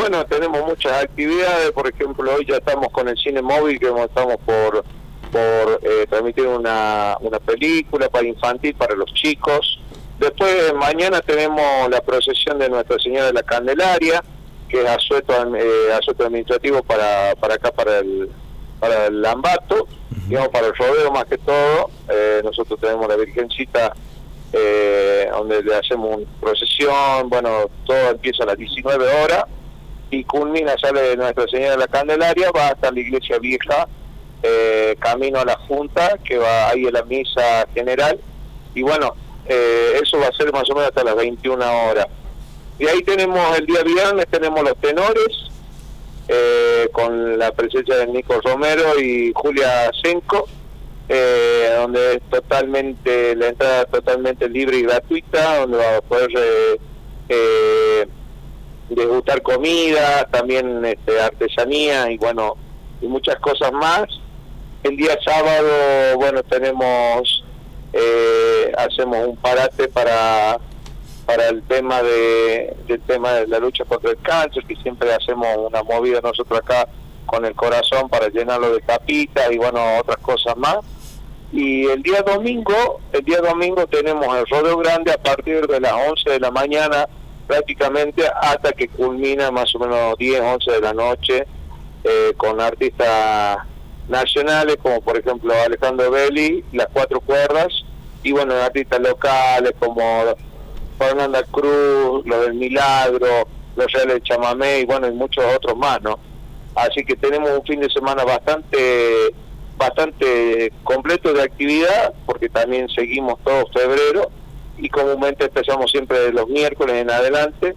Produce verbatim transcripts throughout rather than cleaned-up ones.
bueno, tenemos muchas actividades. Por ejemplo, hoy ya estamos con el cine móvil, que estamos por por eh, transmitir una, una película para infantil para los chicos. Después, mañana tenemos la procesión de Nuestra Señora de la Candelaria, que es asueto, eh, asueto administrativo para, para acá, para el, para el Ambato, uh-huh. digamos, para el rodeo más que todo. Eh, nosotros tenemos la Virgencita, eh, donde le hacemos una procesión. Bueno, todo empieza a las diecinueve horas y culmina, sale de Nuestra Señora de la Candelaria, va hasta la iglesia vieja, eh, camino a la Junta, que va ahí a la misa general, y bueno, eh, eso va a ser más o menos hasta las veintiuna horas. Y ahí tenemos el día viernes, tenemos los tenores, eh, con la presencia de Nico Romero y Julia Senco, eh, donde es totalmente, la entrada totalmente libre y gratuita, donde va a poder eh, eh, degustar comida, también este, artesanía y bueno, y muchas cosas más. El día sábado, bueno, tenemos, eh, hacemos un parate para para el tema de del tema de la lucha contra el cáncer, que siempre hacemos una movida nosotros acá con el corazón para llenarlo de capitas y bueno, otras cosas más. Y el día domingo, el día domingo tenemos el rodeo grande a partir de las once de la mañana prácticamente hasta que culmina más o menos diez, once de la noche, eh, con artistas nacionales como por ejemplo Alejandro Belli, Las Cuatro Cuerdas, y bueno, artistas locales como Fernanda Cruz, Los del Milagro, Los Reales del Chamamé y bueno, y muchos otros más, ¿no? Así que tenemos un fin de semana bastante bastante completo de actividad, porque también seguimos todo febrero y comúnmente empezamos siempre de los miércoles en adelante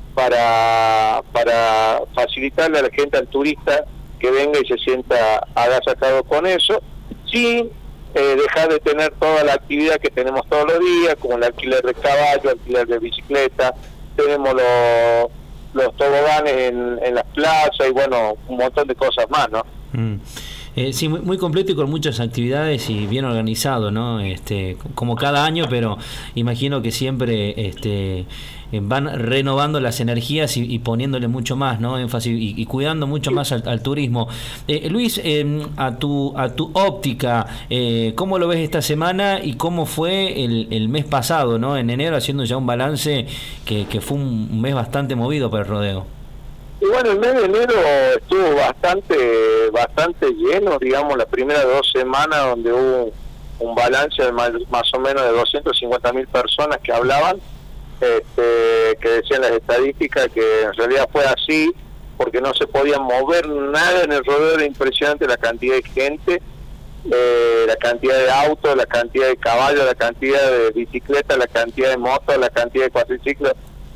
para para facilitarle a la gente, al turista, que venga y se sienta agasajado con eso, sin eh, dejar de tener toda la actividad que tenemos todos los días, como el alquiler de caballo, alquiler de bicicleta, tenemos los, los toboganes en, en las plazas y bueno, un montón de cosas más, ¿no? Mm. Eh, sí, muy, muy completo y con muchas actividades y bien organizado, ¿no? Este, como cada año, pero imagino que siempre este, van renovando las energías y, y poniéndole mucho más, ¿no? Énfasis y, y cuidando mucho más al, al turismo. Eh, Luis, eh, a tu a tu óptica, eh, ¿cómo lo ves esta semana y cómo fue el, el mes pasado, ¿no? En enero, haciendo ya un balance que, que fue un mes bastante movido para el rodeo. Y bueno, el mes de enero estuvo bastante bastante lleno, digamos, las primeras dos semanas donde hubo un balance de más, más o menos de doscientas cincuenta mil personas que hablaban, este, que decían las estadísticas que en realidad fue así, porque no se podía mover nada en el rodeo, era impresionante la cantidad de gente, eh, la cantidad de autos, la cantidad de caballos, la cantidad de bicicletas, la cantidad de motos, la cantidad de cuatriciclos.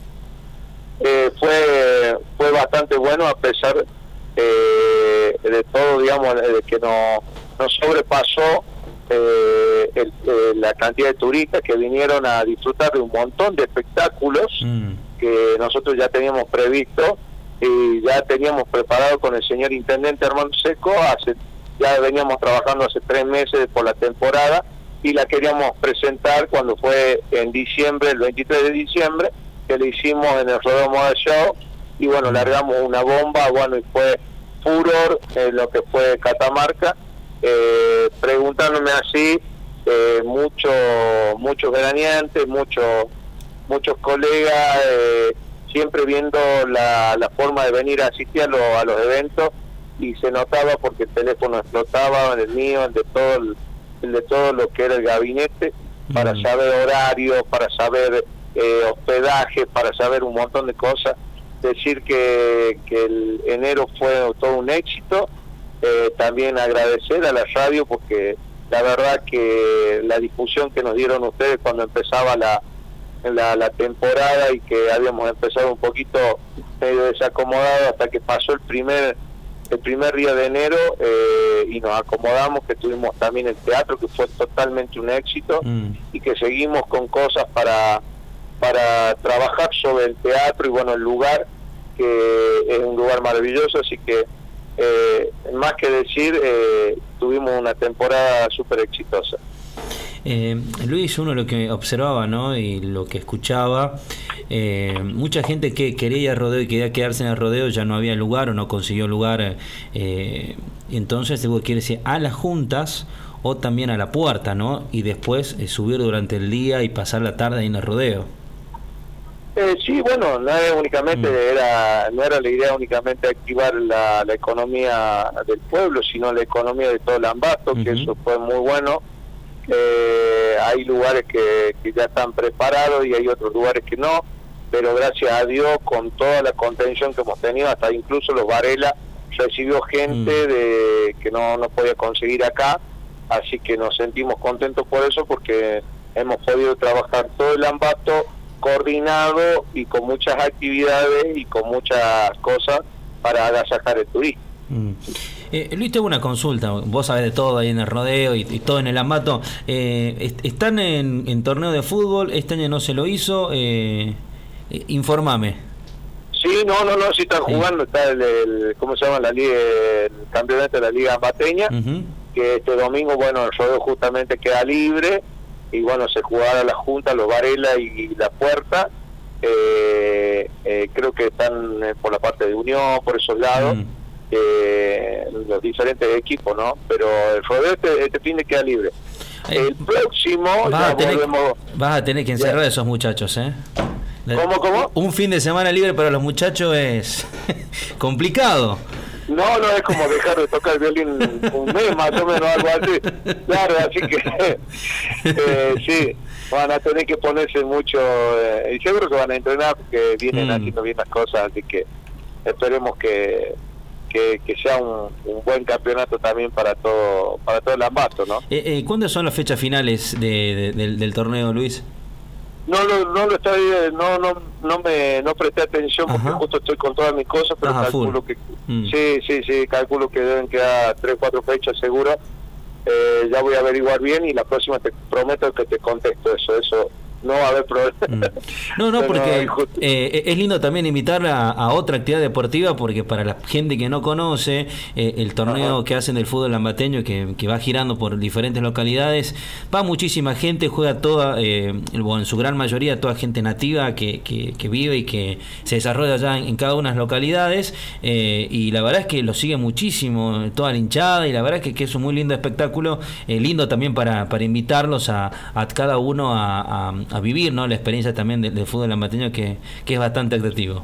Eh, fue fue bastante bueno a pesar eh, de todo, digamos, de que no, no sobrepasó eh, el, eh, la cantidad de turistas que vinieron a disfrutar de un montón de espectáculos mm. que nosotros ya teníamos previsto y ya teníamos preparado con el señor intendente Armando Seco. Hace, ya veníamos trabajando hace tres meses por la temporada y la queríamos presentar cuando fue en diciembre, el veintitrés de diciembre, que le hicimos en el Rodeo Moda Show, y bueno, largamos una bomba, bueno, y fue furor en lo que fue Catamarca, eh, preguntándome así, eh, muchos muchos veraneantes, muchos muchos colegas, eh, siempre viendo la, la forma de venir a asistir a, lo, a los eventos, y se notaba porque el teléfono explotaba, el mío, el de todo el, el de todo lo que era el gabinete, para saber horarios, para saber Eh, hospedaje, para saber un montón de cosas. Decir que, que el enero fue todo un éxito. Eh, también agradecer a la radio, porque la verdad que la difusión que nos dieron ustedes cuando empezaba la, la, la temporada, y que habíamos empezado un poquito medio desacomodado hasta que pasó el primer el primer día de enero, eh, y nos acomodamos, que tuvimos también el teatro, que fue totalmente un éxito, mm. y que seguimos con cosas para para trabajar sobre el teatro, y bueno, el lugar, que es un lugar maravilloso, así que eh, más que decir, eh, tuvimos una temporada súper exitosa. Eh, Luis, uno lo que observaba, ¿no? Y lo que escuchaba, eh, mucha gente que quería ir al rodeo y quería quedarse en el rodeo ya no había lugar o no consiguió lugar, eh, entonces se quiere decir a las juntas o también a la puerta, ¿no? Y después eh, subir durante el día y pasar la tarde ahí en el rodeo. Eh, sí, bueno, no es únicamente mm. era no era la idea únicamente activar la, la economía del pueblo, sino la economía de todo el Ambato, uh-huh. que eso fue muy bueno. Eh, hay lugares que, que ya están preparados y hay otros lugares que no, pero gracias a Dios, con toda la contención que hemos tenido, hasta incluso los Varela recibió gente mm. de que no, no podía conseguir acá, así que nos sentimos contentos por eso, porque hemos podido trabajar todo el Ambato coordinado y con muchas actividades y con muchas cosas para agasajar el turismo. Mm. Eh, Luis, tengo una consulta. Vos sabés de todo ahí en el rodeo y, y todo en el Ambato. Eh, est ¿Están en, en torneo de fútbol? ¿Este año no se lo hizo? Eh, eh, informame. Sí, no, no, no, sí están jugando. Sí. Está el, el, ¿cómo se llama? La liga, el campeonato de la Liga Ambateña, uh-huh. que este domingo, bueno, el rodeo justamente queda libre y bueno, se jugará la Junta, los Varela y la Puerta. Eh, eh, creo que están eh, por la parte de Unión, por esos lados. Uh-huh. Eh, los diferentes equipos, ¿no? Pero el rodeo este, este fin de queda libre. Eh, el próximo vas, a tener, volvemos... vas a tener que encerrar a esos muchachos, ¿eh? ¿Cómo, cómo? Un fin de semana libre para los muchachos es complicado. No, no es como dejar de tocar el violín un mes, más o menos, algo así. Claro, así que eh, sí, van a tener que ponerse mucho, eh, y seguro que van a entrenar porque vienen mm. haciendo bien las cosas, así que esperemos que Que, que sea un, un buen campeonato también para todo para todo el Ambato, ¿no? Eh, eh, ¿Cuándo son las fechas finales de, de, del, del torneo, Luis? No, no, no lo estoy, no, no, no me, no presté atención porque Ajá. justo estoy con todas mis cosas, pero Ajá, calculo full. que, mm. sí, sí, sí, calculo que deben quedar tres, cuatro fechas seguro. Eh, ya voy a averiguar bien y la próxima te prometo que te contesto eso, eso. No va a haber problema. No, no, porque eh, es lindo también invitar a, a otra actividad deportiva, porque para la gente que no conoce eh, el torneo Ajá. que hacen del fútbol ambateño, que, que va girando por diferentes localidades, va muchísima gente, juega toda, eh, bueno, en su gran mayoría, toda gente nativa que, que, que vive y que se desarrolla allá en, en cada una de las localidades, eh, y la verdad es que lo sigue muchísimo, toda la hinchada, y la verdad es que, que es un muy lindo espectáculo, eh, lindo también para, para invitarlos a, a cada uno a, a a vivir, ¿no? La experiencia también del de fútbol ambateño, que, que es bastante atractivo.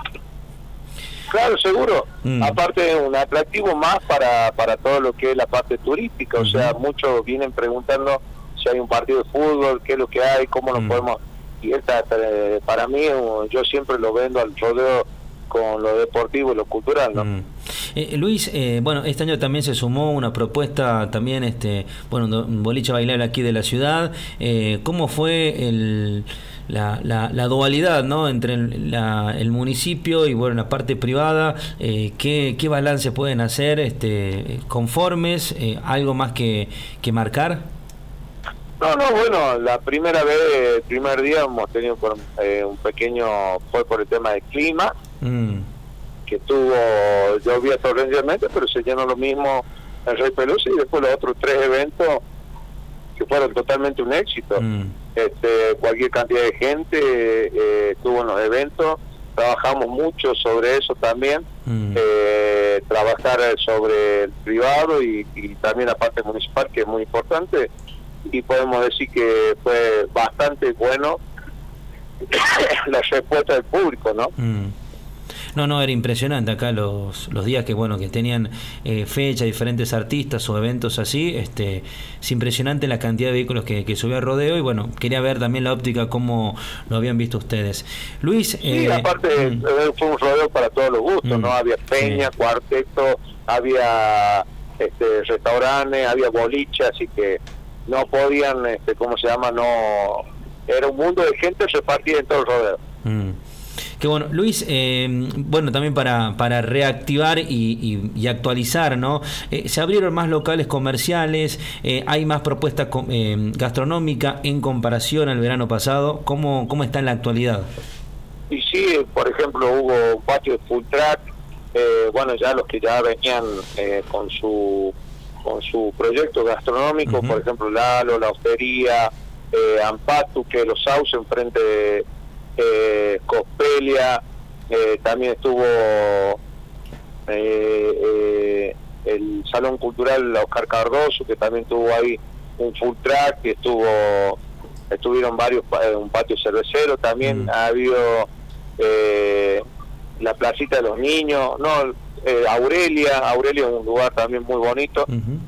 Claro, seguro. Mm. Aparte, un atractivo más para, para todo lo que es la parte turística. Uh-huh. O sea, muchos vienen preguntando si hay un partido de fútbol, qué es lo que hay, cómo nos mm. podemos... Y esta, para mí, yo siempre lo vendo al rodeo con lo deportivo y lo cultural, ¿no? Mm. Eh, Luis, eh, bueno, este año también se sumó una propuesta también, este, bueno, un boliche bailable aquí de la ciudad. Eh, ¿Cómo fue el, la, la, la dualidad, ¿no? Entre el, la, el municipio y bueno, la parte privada? Eh, ¿qué, ¿Qué balance pueden hacer? Este, ¿Conformes? Eh, ¿Algo más que, que marcar? No, no, bueno, la primera vez, el primer día hemos tenido por, eh, un pequeño, fue por el tema del clima, mm. que tuvo, llovía torrencialmente, pero se llenó lo mismo el Rey Pelusa y después los otros tres eventos que fueron totalmente un éxito. Mm. Este, cualquier cantidad de gente eh, estuvo en los eventos, trabajamos mucho sobre eso también, mm. eh, trabajar sobre el privado y, y también la parte municipal, que es muy importante. Y podemos decir que fue bastante bueno la respuesta del público, ¿no? Mm. No, no, era impresionante acá los los días que bueno que tenían eh, fecha, diferentes artistas o eventos así, este es impresionante la cantidad de vehículos que, que subía al rodeo y bueno, quería ver también la óptica cómo lo habían visto ustedes. Luis... Sí, eh, aparte mm. fue un rodeo para todos los gustos, mm. ¿no? Había peña, sí. cuarteto, había este restaurantes, había boliche, así que no podían, este, ¿cómo se llama? No, era un mundo de gente repartida en todo el rodeo. Mm. Qué bueno, Luis, eh, bueno, también para, para reactivar y, y, y actualizar, ¿no? Eh, se abrieron más locales comerciales, eh, hay más propuesta eh, gastronómica en comparación al verano pasado. ¿Cómo, cómo está en la actualidad? Y sí, por ejemplo, hubo un patio de full track, eh, bueno, ya los que ya venían eh, con su con su proyecto gastronómico, uh-huh. por ejemplo Lalo, La Hostería, eh, Ampatu, que los Sauce enfrente de eh, Cospelia, eh, también estuvo eh, eh, el Salón Cultural Oscar Cardoso, que también tuvo ahí un full track, que estuvo estuvieron varios, eh, un patio cervecero, también uh-huh. ha habido eh, la placita de los niños, no eh, Aurelia, Aurelia es un lugar también muy bonito, uh-huh.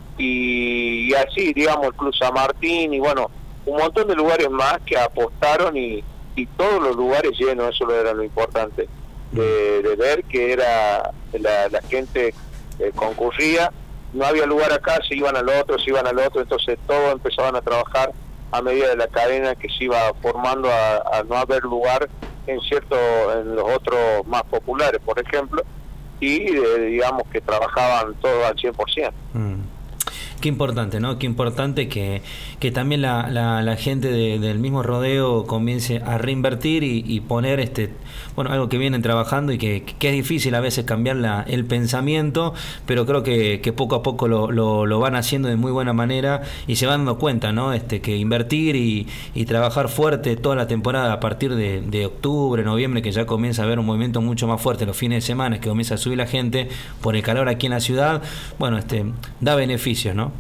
y, y así, digamos, el Club San Martín, y bueno, un montón de lugares más que apostaron, y, y todos los lugares llenos, eso era lo importante, uh-huh. de, de ver que era la, la gente eh, concurría, no había lugar acá, se iban al otro, se iban al otro, entonces todos empezaban a trabajar a medida de la cadena que se iba formando a, a no haber lugar en cierto en los otros más populares, por ejemplo, y eh, digamos que trabajaban todos al cien por ciento. Mm. Qué importante, ¿no? Qué importante que, que también la, la, la gente de, del mismo rodeo comience a reinvertir y, y poner este bueno algo que vienen trabajando y que, que es difícil a veces cambiar la, el pensamiento, pero creo que, que poco a poco lo, lo, lo van haciendo de muy buena manera y se van dando cuenta, ¿no? Este que invertir y, y trabajar fuerte toda la temporada a partir de, de octubre, noviembre, que ya comienza a haber un movimiento mucho más fuerte los fines de semana, que comienza a subir la gente por el calor aquí en la ciudad, bueno, este da beneficios, ¿no?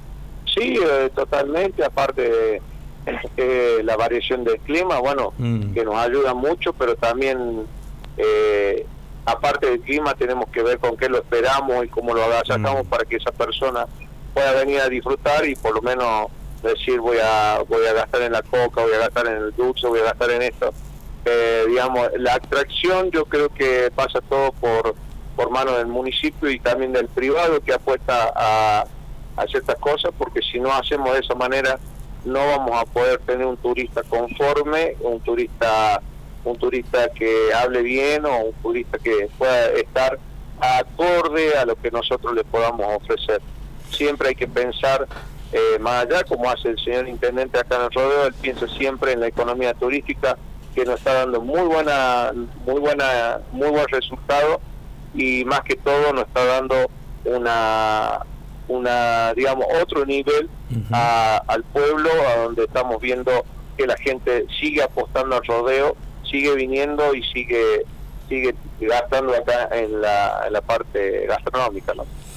Sí, eh, totalmente, aparte eh, la variación del clima, bueno, mm. que nos ayuda mucho, pero también, eh, aparte del clima, tenemos que ver con qué lo esperamos y cómo lo sacamos mm. para que esa persona pueda venir a disfrutar y por lo menos decir voy a voy a gastar en la coca, voy a gastar en el dulce, voy a gastar en esto. Eh, digamos, la atracción yo creo que pasa todo por, por mano del municipio y también del privado que apuesta a a ciertas cosas, porque si no hacemos de esa manera no vamos a poder tener un turista conforme, un turista un turista que hable bien o un turista que pueda estar acorde a lo que nosotros le podamos ofrecer. Siempre hay que pensar eh, más allá, como hace el señor intendente acá en el rodeo, él piensa siempre en la economía turística, que nos está dando muy buena muy buena muy buen resultado, y más que todo nos está dando una una digamos otro nivel uh-huh. a, al pueblo, a donde estamos viendo que la gente sigue apostando al rodeo, sigue viniendo y sigue sigue gastando acá en la, en la parte gastronómica, ¿no?